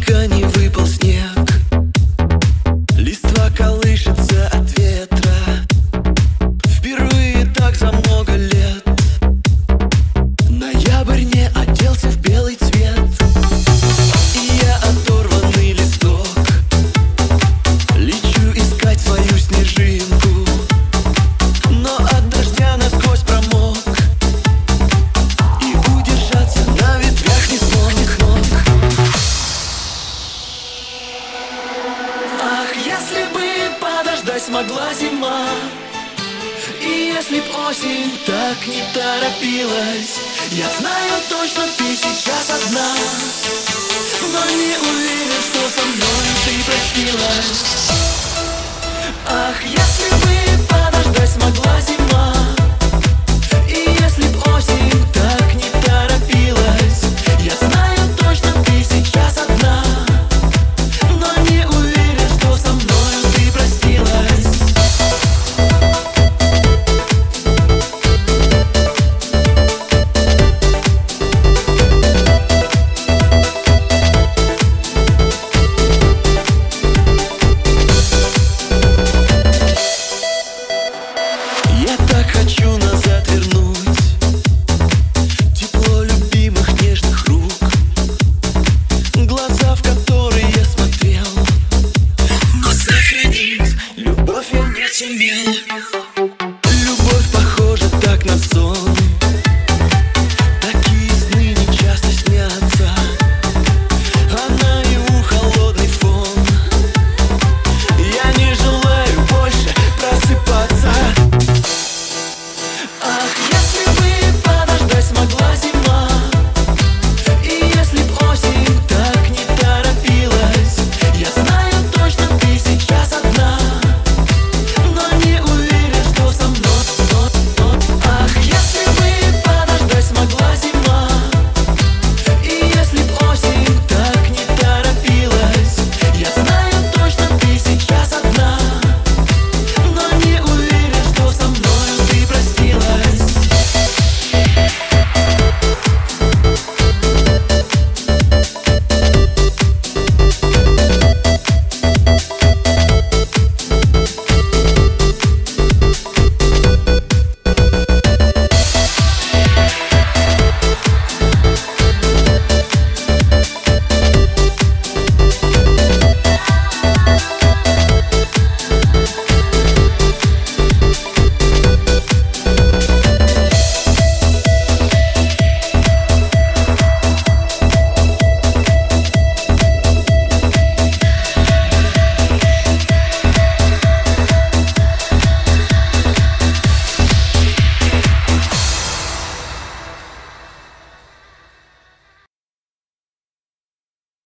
долго не выпал снег, листва колышется от ветра. Впервые так за много лет ноябрь не оделся в белый цвет. И я оторванный листок лечу искать свою снежинку, но от дождя насквозь промок и удержаться на ветвях не смог. Ах, если бы подождать смогла зима, и если б осень так не торопилась, я знаю точно, ты сейчас одна, но не уверен, что со мной ты простилась. Ах, если бы подождать смогла зима,